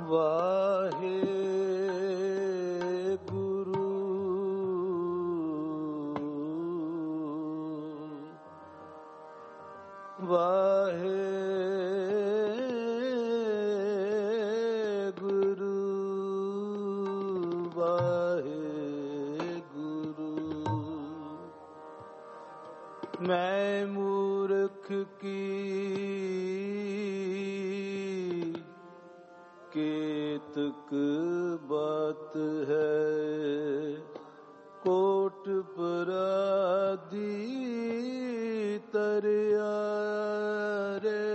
वाहे गुरु वाहे गुरु वाहे गुरु। मैं मूर्ख की केतक बात है, कोट पराधी तरिया रे।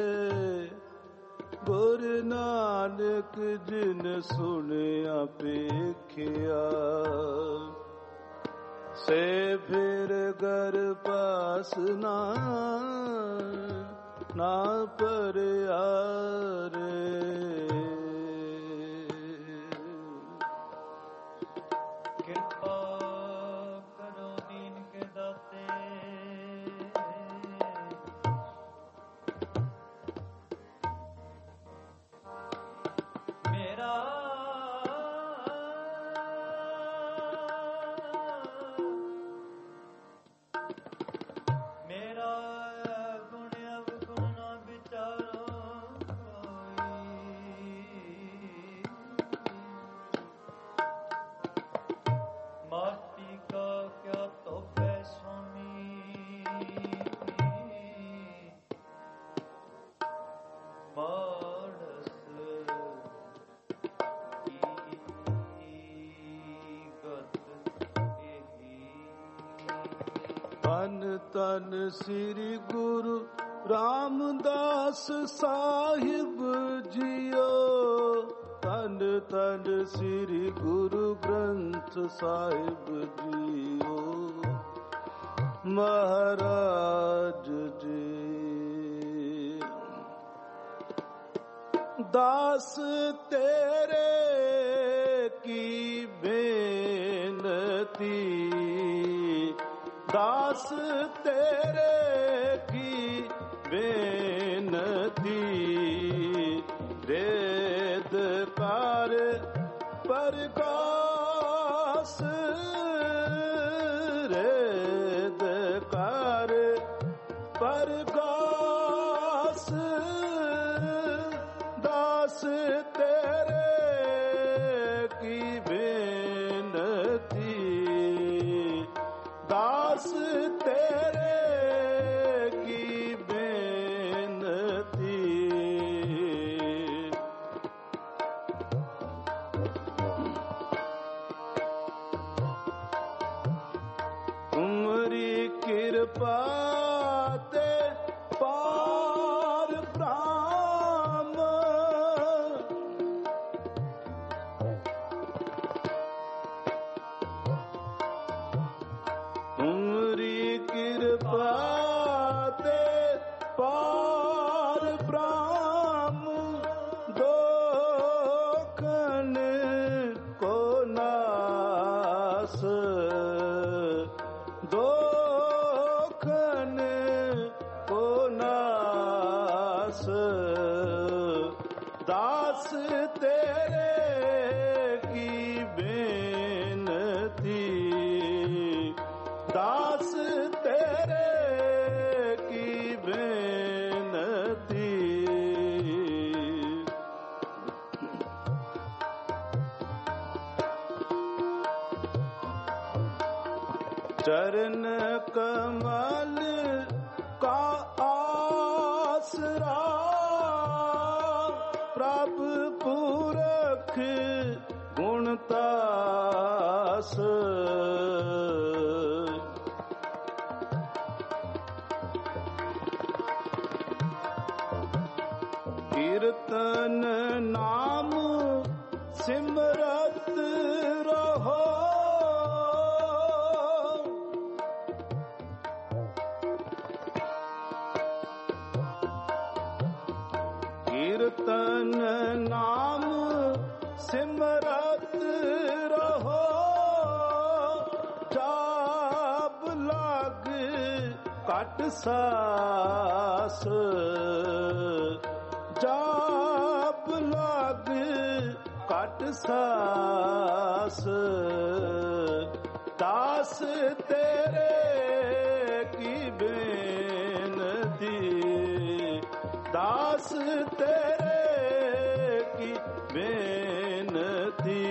गुरु नानक जिन सुनिया पेखिया, से फिर घर पास ना परिया रे। कृपा करो दीन के दाते, मेरा गुण अवगुण ना विचारो माटी का क्या तोहफे स्वामी, मानस की गत तन तन श्री गुरु रामदास साहिब जियो, तन तन श्री गुरु ग्रंथ साहिब जियो। महाराज जी दास तेरे की बेनती, दास तेरे की बेनती। वेद कार प्रकाश, वेद कार प्रकाश। दास तेरे की बेनती, दास तेरे की बेनती। तुम्हारी कृपा ते पार ब्रह्म, तुम्हारी कृपा ते पार ब्रह्म। दोखन को नास, दोखन को नास। दास तेरे की बेनती, दास तेरे की बेनती। चरण कमल का आसरा, प्रभु पुरख गुणतास। कीर्तन नाम सिमरत रहो, कीर्तन नाम सिमरत रहो। जाप लाग कट सास, जाप लाग सास दास तेरे की बेनती दास तेरे की बेनती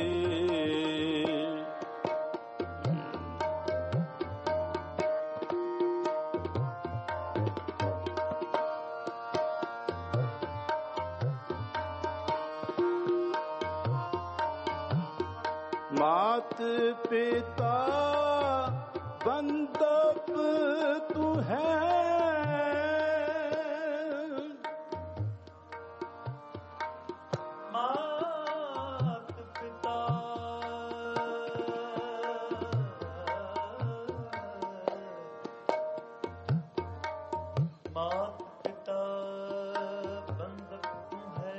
मात पिता बंधप तू है मात पिता मात पिता बंधप तू है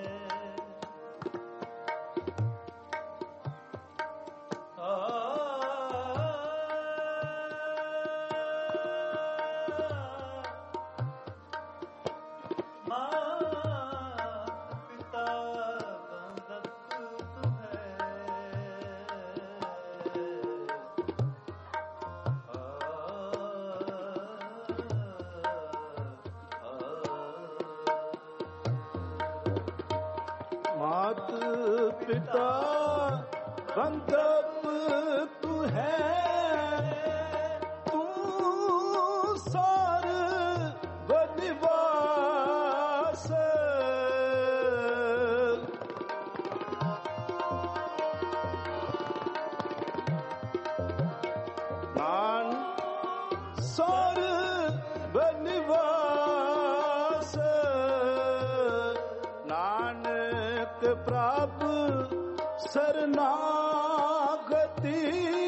मात पिता बंधप तू है तू सार बनिवास नान सार बनिवास नानक प्रभु शरणागति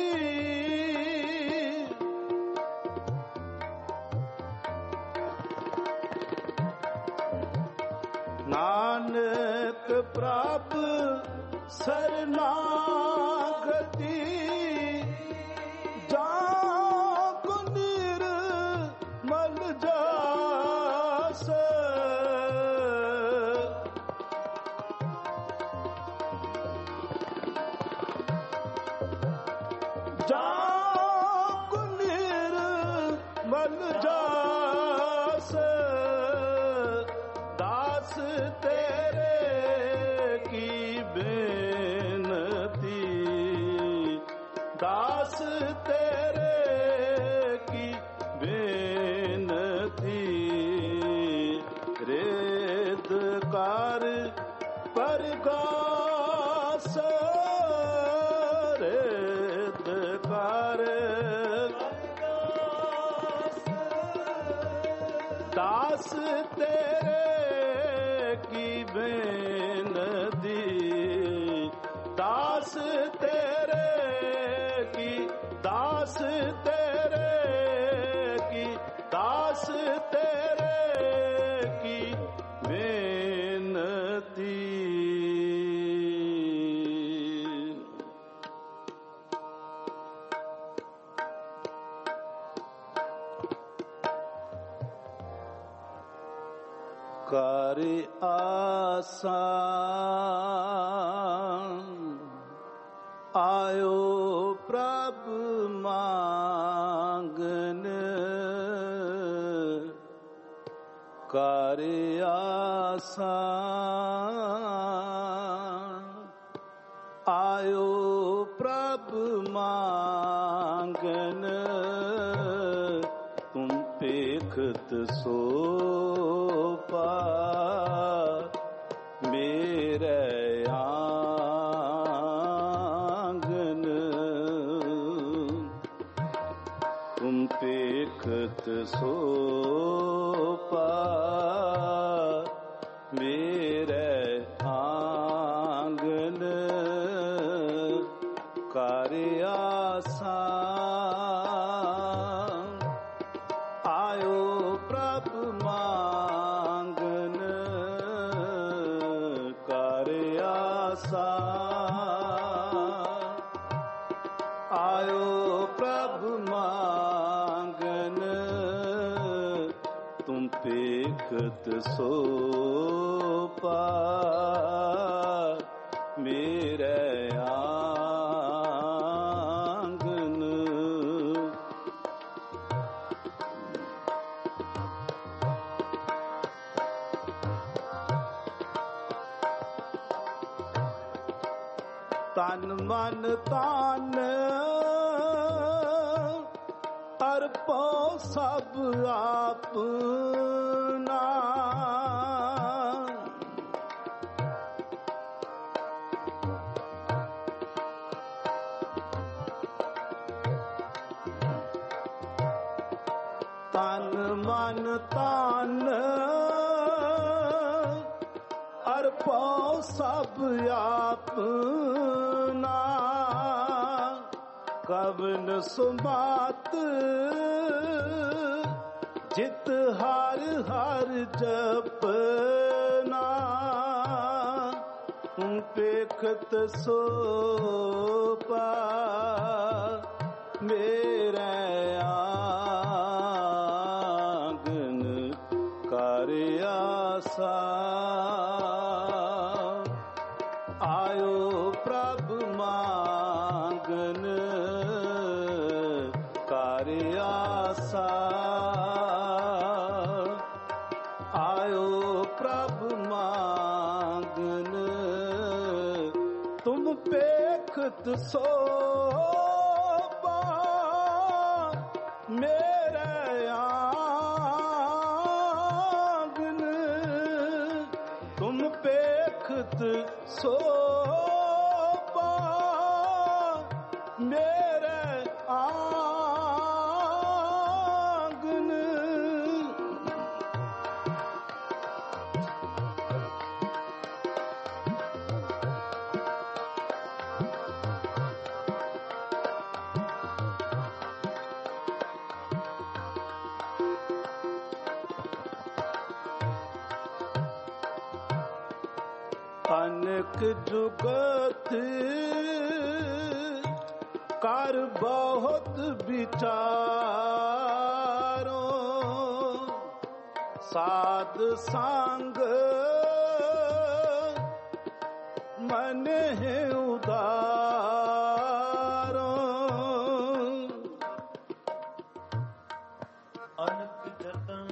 नानक प्रभु शरणागति जागो निर्मल जास जागो निर्मल जास दास तेरे की बेनती दास तेरे की बेनती रेतकार परगास रेतकार दास तेरे की बेनती दास तेरे की दास तेरे की दास तेरे की बेनती कार्य आसान आयो प्रभु मांगन कार्य आसान आयो प्रभु मांगन तुम पेखत सो मेरे आंगन तुम देखत सोपा मेरे आंगन कार्य आसान आयो प्रभु मांगन कार्य आसान आयो प्रभु मांगन तुम पेखत सोपा मेरे ਤਨ ਮਨ ਤਾਨ ਅਰਪੋ ਸਭ ਆਪਨਾ। ਤਨ ਮਨ ਤਾਨ ਅਰਪੋ ਸਭ ਆਪਨਾ। ਕਵਨ ਸੁਮਾਤ ਜਿਤ ਹਰ ਹਰ ਜਪਨਾ। ਪੇਖਤ ਸੋਪਾ ਮੇਰੇ ਆਂਗਨ ਕਰ ਆਸਾ। ਆਇਓ ਪ੍ਰਭ ਮੰਗਨ ਕਰ ਆਸਾ। ਆਇਓ ਪ੍ਰਭ ਮੰਗਨ ਤੁਮ ਪੇਖਤ ਸੋਪਾ ਮੇਰੇ ਆਂਗਨ। ਤੁਮ ਪੇਖਤ ਸੋਪਾ ਮੇਰੇ ਆਂਗਨ। ਅਨਕ ਜੁਗਤ ਕਰ ਬਹੁਤ ਵਿਚਾਰੋ। ਸਾਧ ਸੰਗ ਮਨ ਹੈ ਉਦਾਰੋ। ਅਨਕ ਜਤਨ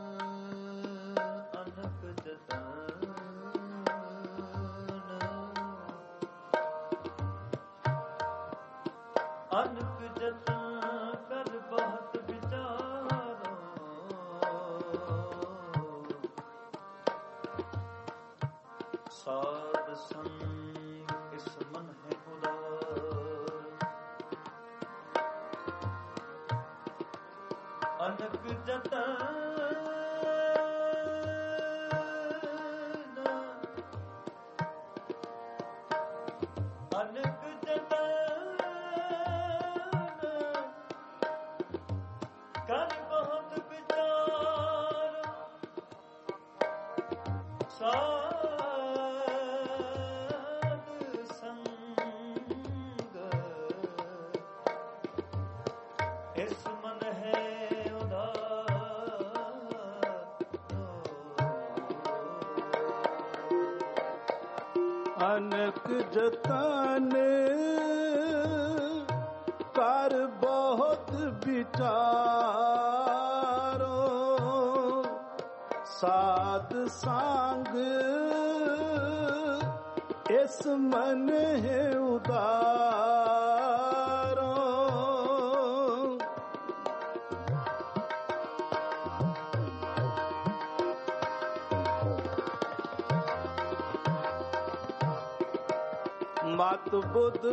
ਅਨਕ ਜਤਨ ਅਨਕ ਜਤਨ ਕਰ ਬਹੁਤ ਵਿਚਾਰੋ। ਸਾਧ ਸੰਗ ਇਸ ਮਨ ਹੈ ਉਦਾਰ। ਅਨਕ ਜਤਨ ਅਨਕ ਜਤਨ ਕਰ ਬਹੁਤ ਵਿਚਾਰ। ਸਾਧ ਸੰਗ ਇਸ ਮਨ ਹੈ ਅਨਕ ਜਤਨ ਕਰ ਬਹੁਤ ਵਿਚਾਰੋ। ਸਾਧ ਸੰਗ ਇਸ ਮਨ ਹੈ ਉਦਾਰੋ। ਮਤ ਬੁੱਧ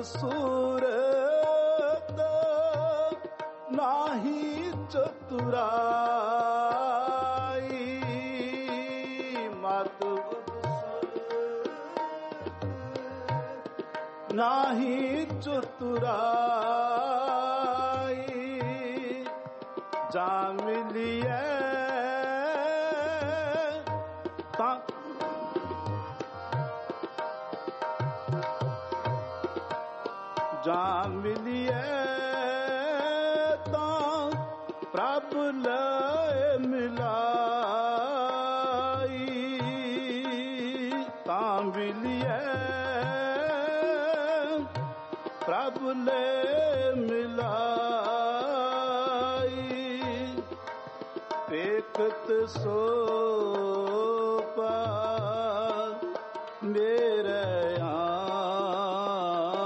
ਸੂਰਤ ਨਾਹੀ ਚਤੁਰਾਈ। ਮਤ ਬੁੱਧ ਸੂਰਤ ਨਾਹੀ ਚਤੁਰਾਈ। ਜਾ ਮਿਲੀਐ ਤਾਂ ਜਾ ਮਿਲੀਐ ਤਾਂ ਪ੍ਰਭ ਲੈ ਮਿਲਾਈ। ਤਾਂ ਮਿਲੀਐ ਪ੍ਰਭ ਲੈ ਮਿਲਾਈ। ਪੇਖਤ ਸੋਪਾ ਮੇਰੇ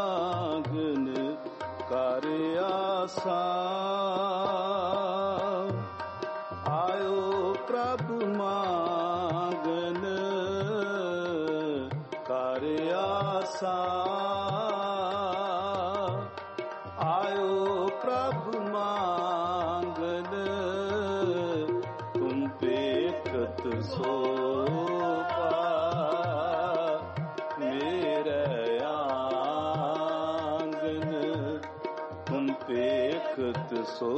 ਆਇਓ ਪ੍ਰਭ ਮੰਗਨ ਤੁਮ ਪੇਖਤ ਸੋ ਮੇਰੇ ਆਂਗਨ ਤੁਮ ਪੇਖਤ ਸੋ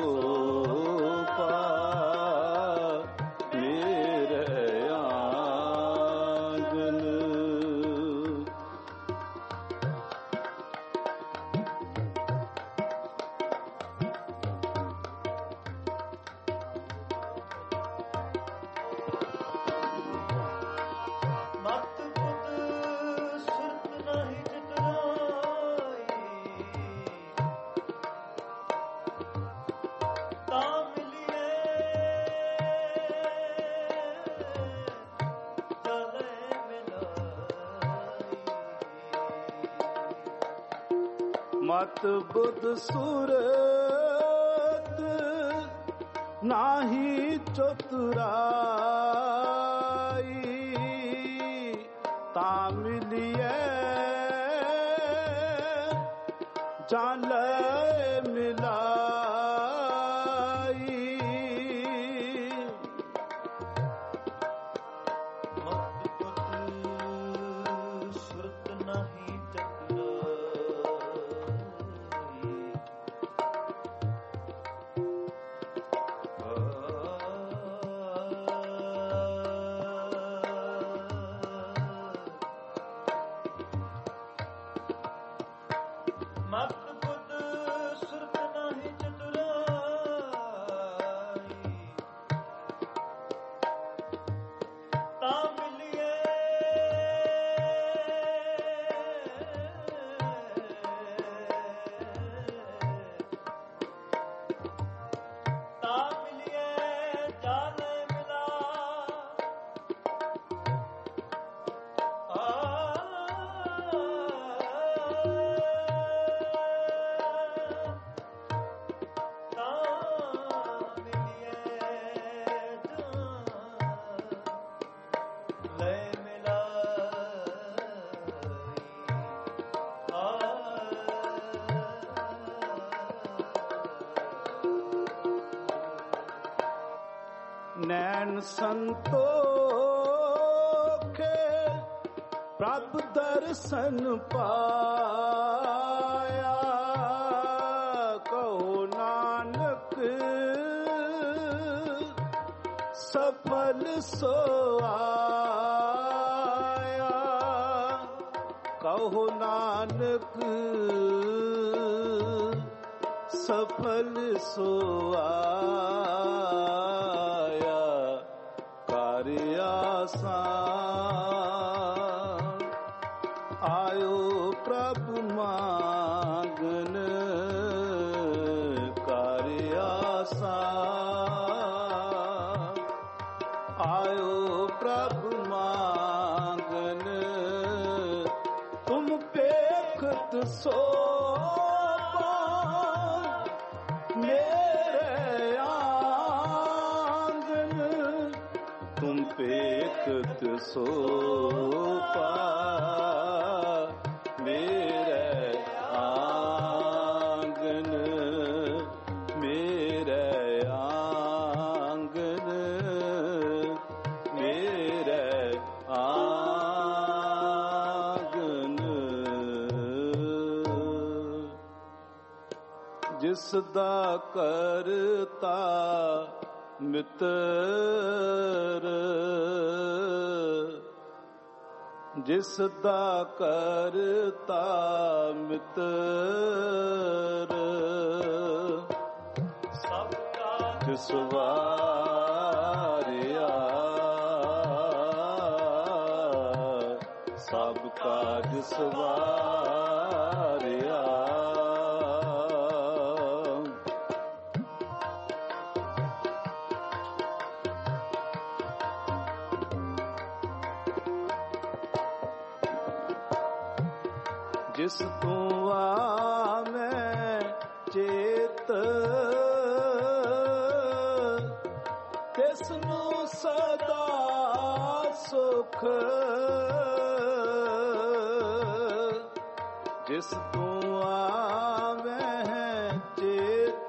ਮਤ ਬੁੱਧ ਸੂਰਤ ਨਾਹੀ ਚਤੁਰਾਈ ਤਾਂ ਮਿਲਿਐ ਜਾਣੈ ਮਿਲਾਈ ਮਤ ਬੁੱਧ ਸੁਰਤ ਨਾਹੀ ਨੈਣ ਸੰਤੋਖੇ ਪ੍ਰਭ ਦਰਸ਼ਨ ਪਾਇਆ ਕਹੋ ਨਾਨਕ ਸਫਲ ਸੋ ਆਇਆ ਕਹੋ ਨਾਨਕ ਸਫਲ ਸੋ ਆਇਆ ਕਰ ਆਸਾਨ ਆਇਓ ਪ੍ਰਭ ਮੰਗਨ ਕਰ ਆਸਾਨ ਆਇਓ ਪ੍ਰਭ ਮੰਗਨ ਤੁਮ ਪੇਖਤ ਸੋ ਮੇਰੇ ਆਂਗਨ ਤੁਮ ਪੇਖਤ ਸੋ ਪਾ ਮੇਰੇ ਆਂਗਨ ਮੇਰੇ ਆਂਗਨ ਮੇਰੇ ਆਂਗਨ ਜਿਸ ਦਾ ਕਰਤਾ ਮਿੱਤਰ ਜਿਸ ਦਾ ਕਰਤਾ ਮਿੱਤਰ ਸਭ ਕਾ ਜਿਸ ਵਾਰਿਆ ਸਭ ਕਾ ਜਿਸ ਵਾਰਿਆ ਜਿਸ ਤੂੰ ਆਵੇਂ ਚੇਤ ਤਿਸ ਨੂੰ ਸਦਾ ਸੁਖ ਜਿਸ ਤੂੰ ਆਵਹਿ ਚੇਤ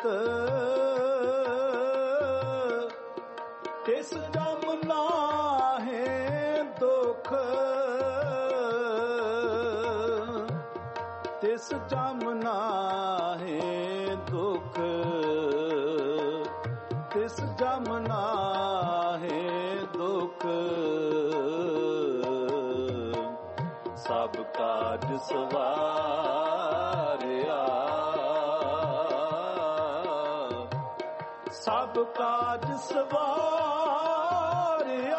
ਤਿਸ ਜਮ ਨਾਹਿ ਦੁਖ ਤਿਸ ਜਮ ਨਾਹਿ ਦੁਖ ਤਿਸ ਜਮ ਨਾਹਿ ਦੁਖ ਸਭ ਕਾਜ ਸਵਾਰਿਆ ਸਭ ਕਾਜ ਸਵਾਰਿਆ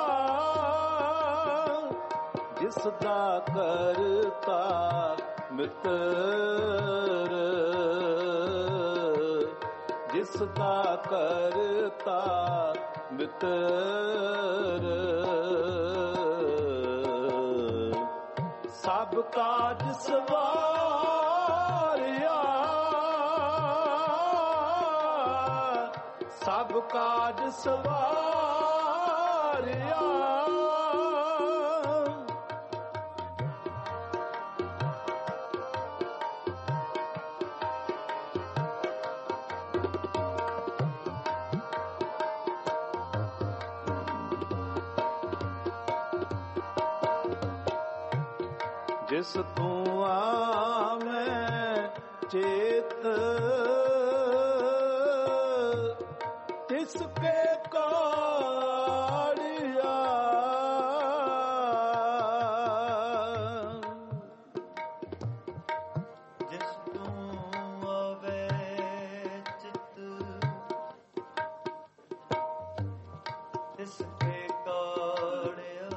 ਜਿਸ ਦਾ ਕਰਤਾ ਮਿੱਤਰ ਜਿਸ ਦਾ ਕਰਤਾ ਮਿੱਤਰ ਸਭ ਕਾਜ ਸਵਾਰਿਆ ਸਭ ਕਾਜ ਸਵਾਰਿਆ ਜਿਸ ਤੂੰ ਆਵਹਿ ਚੇਤ ਤਿਸ ਕੇ ਕਾੜਿਆ ਜਿਸ ਤੂੰ ਆਵਹਿ ਚਿਤ ਤਿਸ ਕੇ ਕਾੜਿਆ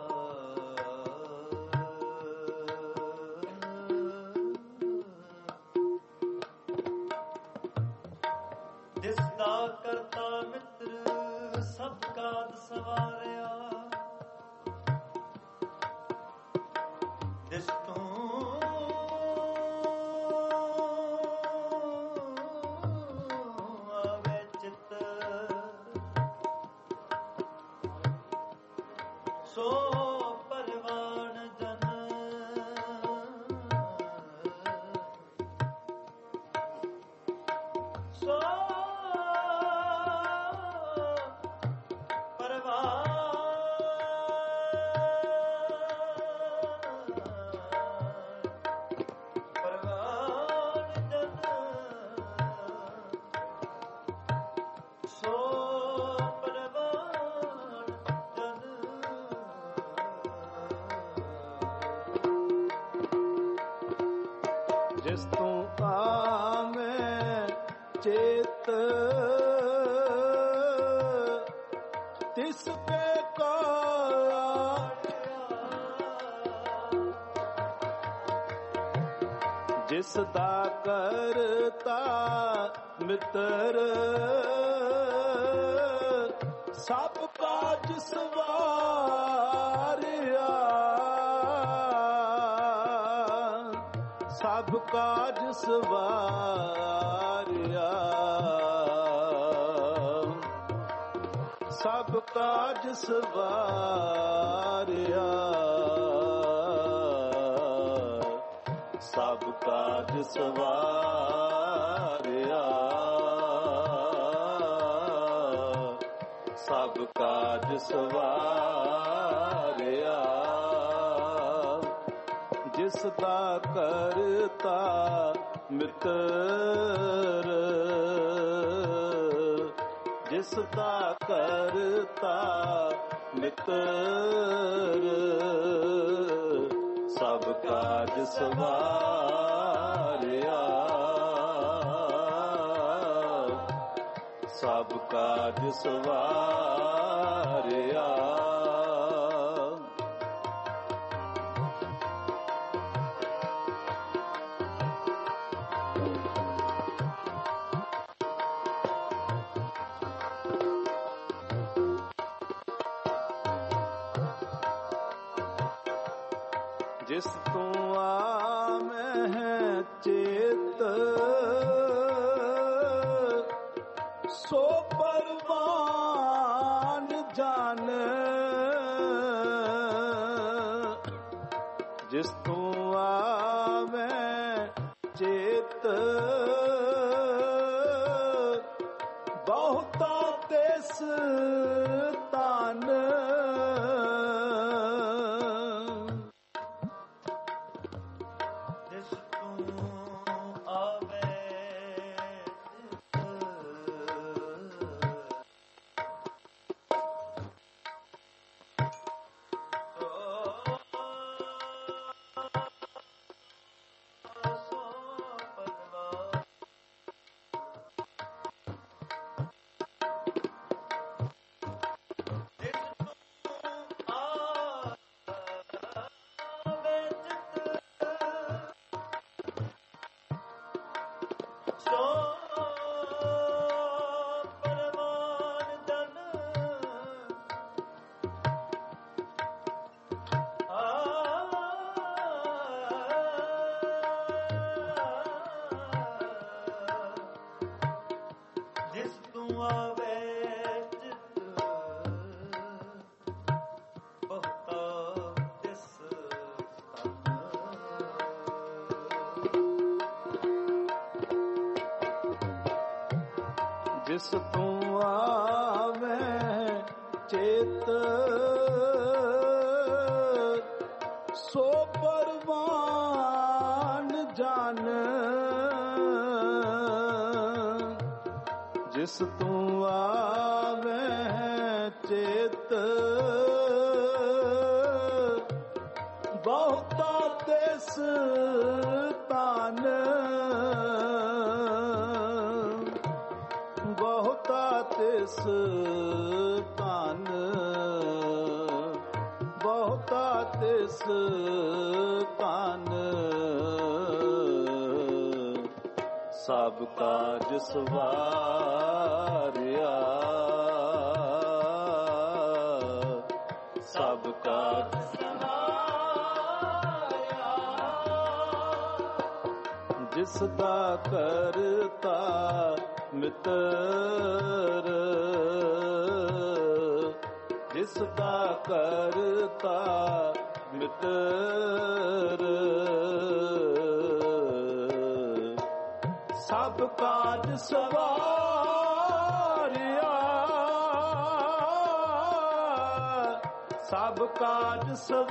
ਜਿਸ ਦਾ ਕਰਤਾ ਮਿੱਤਰ ਸਭ ਕਾਜ ਸਵਾਰਿਆ ਜਿਸ ਤੂੰ ਆਵੇ ਚਿਤ ਸੋ ਪਰਵਾਨ ਜਨ ਸੋ ਜਿਸ ਤੂੰ ਆਵਹਿ ਚੇਤ ਤਿਸ ਕੇ ਕਾੜਿਆ ਜਿਸ ਦਾ ਕਰਤਾ ਮਿੱਤਰ ਸਭ ਕਾਜ ਸਵਾਰਿਆ ਸਭ ਕਾਜ ਸਵਾਰਿਆ ਸਭ ਕਾਜ ਸਵਾਰਿਆ ਸਭ ਕਾਜ ਸਵਾਰਿਆ ਸਭ ਕਾਜ ਸਵਾਰਿਆ ਜਿਸ ਦਾ ਕਰਤਾ ਮਿੱਤਰ ਜਿਸ ਦਾ ਕਰਤਾ ਮਿੱਤਰ ਸਭ ਕਾਜ ਸਵਾਰਿਆ ਸਭ ਕਾਜ ਸਵਾਰਿਆ ਜਿਸ ਤੂੰ ਆਵਹਿ ਚੇਤ ਸੋ ਪਰਵਾਨ ਜਨ ਜਿਸ ਤੂੰ ਆਵਹਿ ਬਹੁਤਾ ਤਿਸ ਤਨ ਜਿਸ ਤੂੰ ਆਵੇ ਜਿਸ ਤੂੰ ਆਵੇਂ ਚੇਤ ਸੋ ਪਰਵਾਨ ਜਨ ਜਿਸ ਤੂੰ ਆਵੇਂ ਚੇਤ ਬਹੁਤਾ ਤਿਸ ਤਨ ਬਹੁਤਾ ਤਿਸ ਤਨ ਬਹੁਤਾ ਤਿਸ ਤਨ ਸਭ ਕਾਜ ਸਵਾਰਿਆ ਸਭ ਕਾਜ ਸਵਾਰਿਆ ਜਿਸ ਦਾ ਕਰਤਾ ਮਿੱਤਰ ਜਿਸ ਦਾ ਕਰਤਾ ਮਿੱਤਰ ਸਭ ਕਾਜ ਸਵਾਰਿਆ ਸਭ ਕਾਜ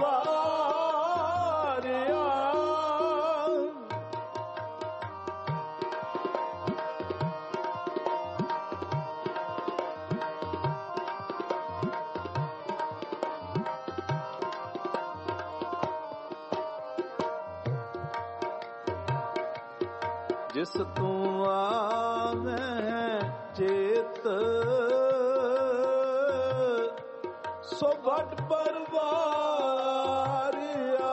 ਸਵਾਰਿਆ ਜਿਸ ਤੂੰ ਆਵੇਂ ਚੇਤ ਸੋ ਵੱਡ ਪਰਵਾਰਿਆ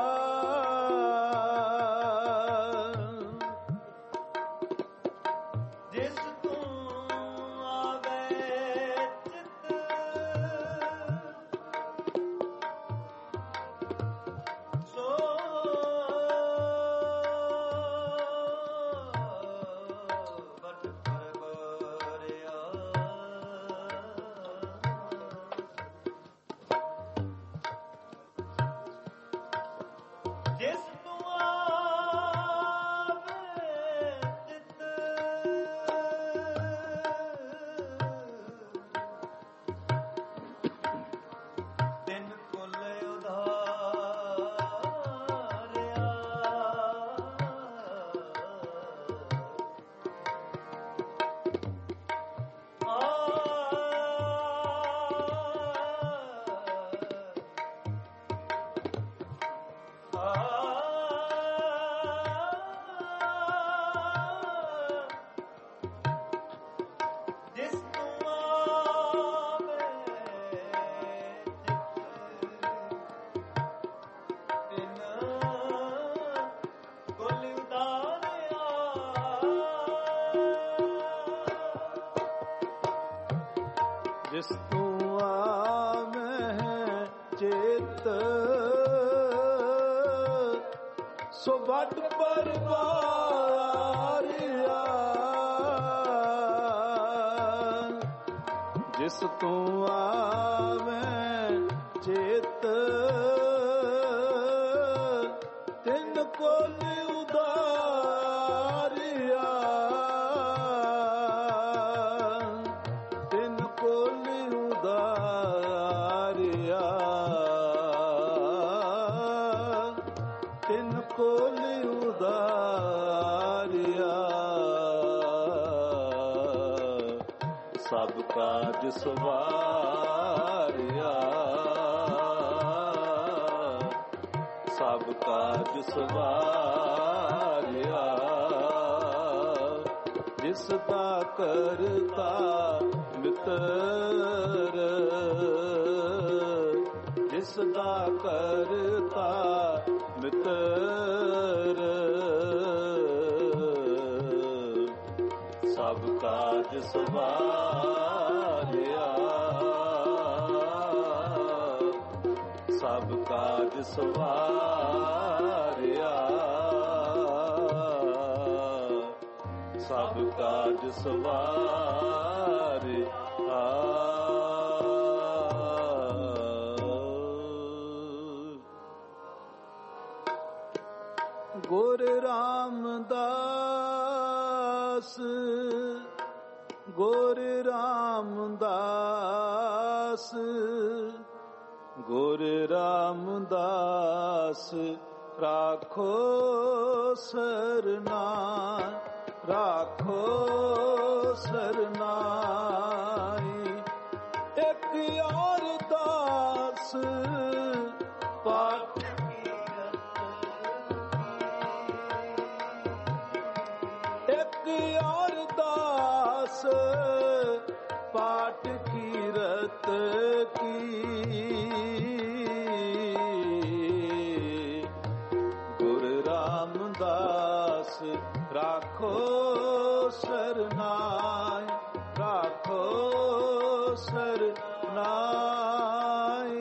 ਜਿਸ ਤੂੰ ਆਵੇ ਚਿਤ ਸੋ ਵੱਡ ਪਰਵਾਰਿਆ ਜਿਸ ਤੂੰ ਆਵੇ ਚਿਤ ਤਿਨ ਕੁਲ ਉਧਾਰਿਆ ਜਿਸ ਤੂੰ ਆਵੇ ਤਿਨ ਕੁਲ ਉਧਾਰਿਆ ਜਿਸ ਤੂੰ ਆਵੇਂ ਚੇਤ ਸੋ ਵੱਡ ਪਰਵਾਰਿਆ ਜਿਸ ਤੂੰ ਆਵੇਂ ਚੇਤ ਤਿਨ ਕੋਲ ਉਧਾਰਿਆ ਸਭ ਕਾਜ ਸਵਾਰਿਆ, ਸਭ ਕਾਜ ਸਵਾਰਿਆ, ਜਿਸ ਦਾ ਕਰਤਾ ਮਿੱਤਰ, ਜਿਸ ਦਾ ਕਰਤਾ ਮਿੱਤਰ, ਸਭ ਕਾਜ ਸਵਾਰਿਆ, ਸਭ ਕਾਜ ਸਵਾਰਿਆ, ਸਭ ਕਾਜ ਸਵਾਰਿਆ। ਗੁਰ ਰਾਮਦਾਸ, ਗੁਰ ਰਾਮਦਾਸ, ਗੁਰ ਰਾਮਦਾਸ, ਰਾਖੋ ਸਰਨਾ, ਰਾਖੋ ਸਰਨਾਈ। ਇੱਕ ਅਰਦਾਸ ਪਾਠ, ਇੱਕ ਅਰਦਾਸ ਪਾਠ ਕੀਰਤ ਕੀ, ਗੁਰ ਰਾਮਦਾਸ ਰਾਖੋ ਸਰਨਾਈ, ਰਾਖੋ ਸਰਨਾਈ।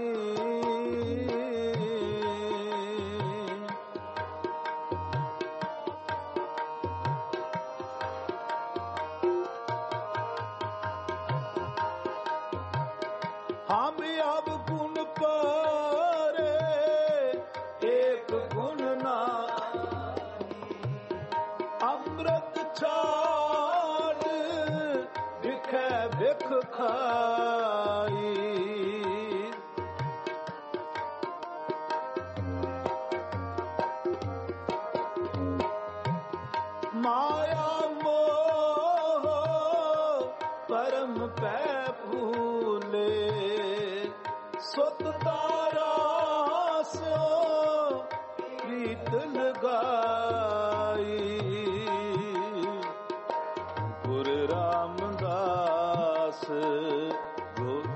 हम अब गुण पारे एक गुण नाई, अमृत छाड़ बिखै बिख खाई। माया मोह परम पै भूले, सुत तारा सो प्रीत लगाई। गुर रामदास, गुर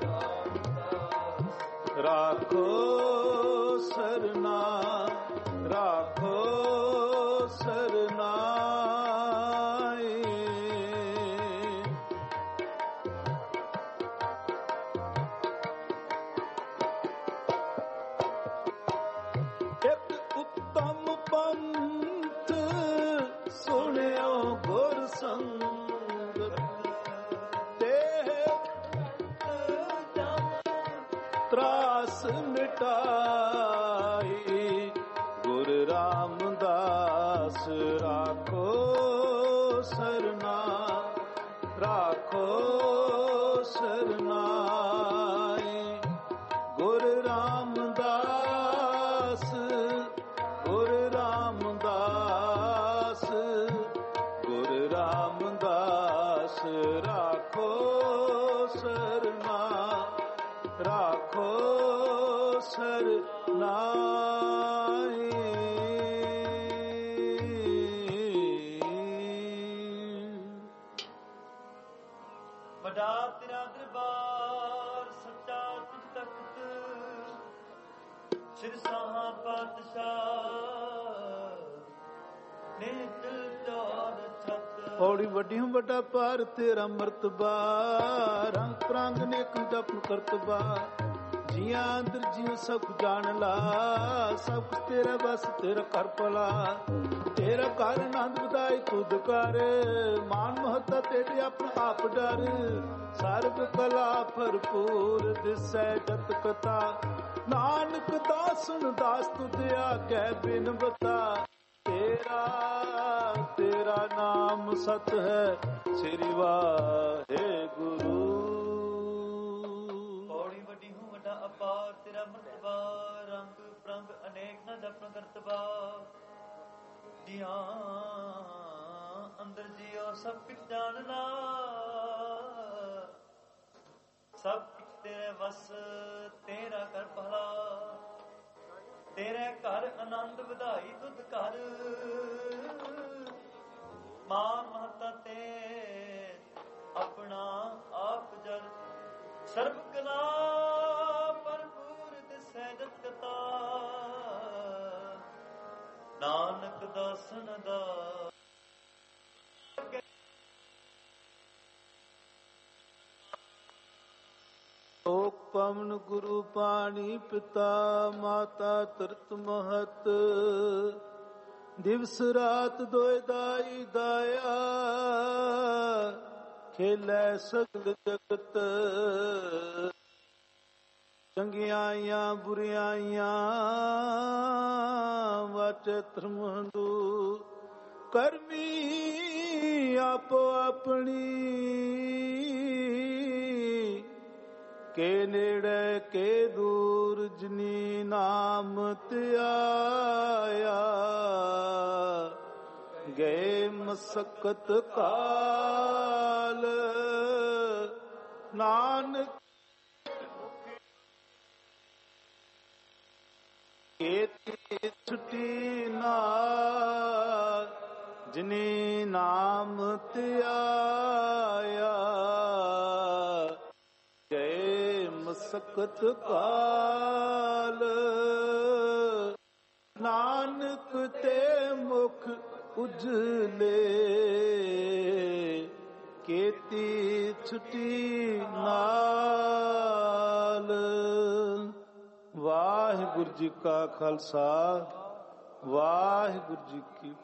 राखो सरना, राखो सरनाई। उत्तम पंथ सुनियो गुर संगत, ते त्रास मिटाई। गुर रामदास राखो सरना, राखो सरनाई। गुर रामदास, गुर रामदास, गुर रामदास राखो सरना, राखो सरनाई। ਵੱਡਾ ਤੇਰਾ ਦਰਬਾਰ ਸੱਚਾ ਤੁਝ ਤਖਤ, ਸਿਰਸਾਹਾਂ ਪਾਤਸ਼ਾਹ ਨਿਤ ਚੌਰ ਛਤ। ਔੜੀ ਵੱਡੀ ਹੂੰ ਵੱਡਾ ਪਾਰ ਤੇਰਾ ਮਰਤਬਾ, ਰੰਗ ਪ੍ਰਾਂਗ ਨੇਕ ਜਪਨ ਕਰਤਬਾ। ਜੀਆਂ ਅੰਦਰ ਜੀਉ ਸਭ ਜਾਣ ਲਾ, ਸਭ ਕੁਛ ਤੇਰਾ ਬਸ ਤੇਰਾ ਕਰ ਭਲਾ। ਤੇਰਾ ਘਰ ਆਨੰਦ ਵਧਾਈ ਤੁਧ ਕਰ, ਮਾਨ ਮਹੱਤਾ ਤੇਰੇ ਆਪਣਾ ਆਪ ਡਰ। ਸਰਬ ਕਲਾ ਭਰਪੂਰ ਦਿਸੈ ਜਤ ਕਥਾ, ਨਾਨਕ ਦਾਸਨ ਦਾਸ ਤੁਧ ਆਗੈ ਬਿਨ ਬਤਾ। ਤੇਰਾ ਤੇਰਾ ਨਾਮ ਸਤ ਹੈ, ਸ੍ਰੀ ਵਾਹਿਗੁਰੂ। ਔੜੀ ਵੱਡੀ ਹੂੰ ਵੱਡਾ ਅਪਾਰ ਤੇਰਾ ਮਰਤਬਾ, ਰੰਗ ਪ੍ਰੰਗ ਅਨੇਕ ਨਾ ਜਪਨ ਕਰਤਬਾ। ਜੀਆਂ ਅੰਦਰ ਜੀਓ ਸਭ ਕੁਛ ਜਾਣਨਾ, ਸਭ ਕੁਛ ਤੇਰੇ ਵਸ, ਤੇਰਾ ਕਰ ਭਲਾ। ਤੇਰੇ ਘਰ ਆਨੰਦ ਵਧਾਈ ਤੁਧ ਘਰ, ਮਾਨ ਮਹਤਾ ਤੇ ਆਪਣਾ ਆਪ ਜਰ। ਸਰਬ ਕਲਾ ਭਰਪੂਰ ਦਿਸੈ ਜਤ ਕਤਾ, ਨਾਨਕ ਦਾਸਨ ਦਾ ਲੋਕ ਪਵਨ ਗੁਰੂ ਪਾਣੀ ਪਿਤਾ ਮਾਤਾ ਤਰਤ ਮਹਤ। ਦਿਵਸ ਰਾਤ ਦੋਇ ਦਾਈ ਦਾਇਆ, ਖੇਲੇ ਸਗਲ ਜਗਤ। ਚੰਗਿਆਈਆਂ ਬੁਰਿਆਈਆਂ ਵਾਚੈ ਧਰਮ ਹੰਦੂ। ਕਰਮੀ ਆਪੋ ਆਪਣੀ, ਕੇ ਨੇੜੇ ਕੇ ਦੂਰ। ਜਿਨੀ ਨਾਮ ਧਿਆਇਆ, ਗਏ ਮਸਕਤ ਕਾਲ। ਨਾਨਕ ਕੇਤੀ ਛੁਟੀ ਨਾਲ, ਜਿਨੀ ਨਾਮ ਧਿਆਇਆ, ਗਏ ਮਸਕਤ ਕਾਲ। ਨਾਨਕ ਤੇ ਮੁਖ ਉਜਲੇ, ਕੇਤੀ ਛੁਟੀ ਨਾਲ। ਵਾਹਿਗੁਰੂ ਜੀ ਕਾ ਖਾਲਸਾ, ਵਾਹਿਗੁਰੂ ਜੀ ਕੀ